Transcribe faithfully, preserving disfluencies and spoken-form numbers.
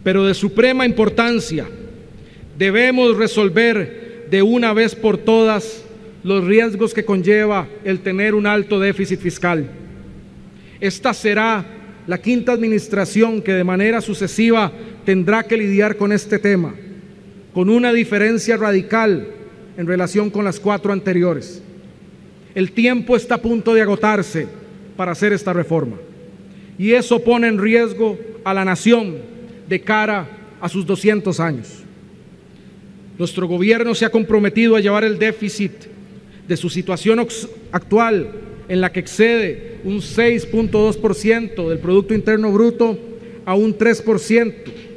pero de suprema importancia. Debemos resolver de una vez por todas los riesgos que conlleva el tener un alto déficit fiscal. Esta será la quinta administración que de manera sucesiva tendrá que lidiar con este tema, con una diferencia radical en relación con las cuatro anteriores. El tiempo está a punto de agotarse para hacer esta reforma, y eso pone en riesgo a la nación de cara a sus doscientos años. Nuestro gobierno se ha comprometido a llevar el déficit de su situación actual, en la que excede un seis punto dos por ciento del Producto Interno Bruto, a un tres por ciento